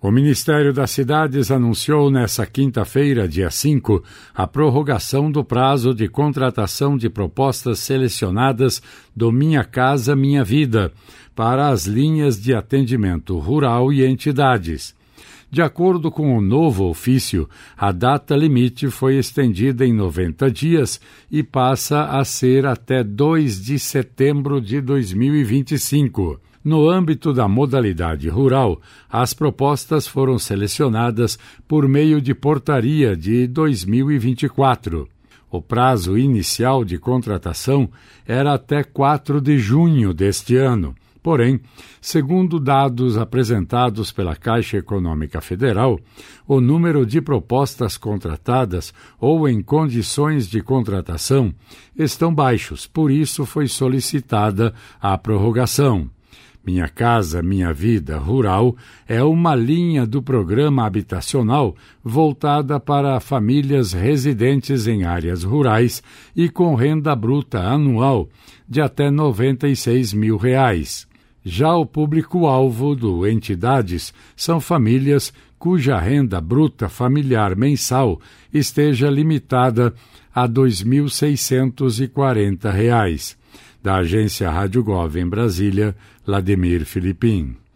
O Ministério das Cidades anunciou nesta quinta-feira, dia 5, a prorrogação do prazo de contratação de propostas selecionadas do Minha Casa Minha Vida para as linhas de atendimento rural e entidades. De acordo com o novo ofício, a data limite foi estendida em 90 dias e passa a ser até 2 de setembro de 2025. No âmbito da modalidade rural, as propostas foram selecionadas por meio de portaria de 2024. O prazo inicial de contratação era até 4 de junho deste ano. Porém, segundo dados apresentados pela Caixa Econômica Federal, o número de propostas contratadas ou em condições de contratação estão baixos, por isso foi solicitada a prorrogação. Minha Casa Minha Vida Rural é uma linha do programa habitacional voltada para famílias residentes em áreas rurais e com renda bruta anual de até R$ 96 mil. Já o público-alvo do entidades são famílias cuja renda bruta familiar mensal esteja limitada a R$ 2.640. Da agência Rádio Gov em Brasília, Lademir Filipim.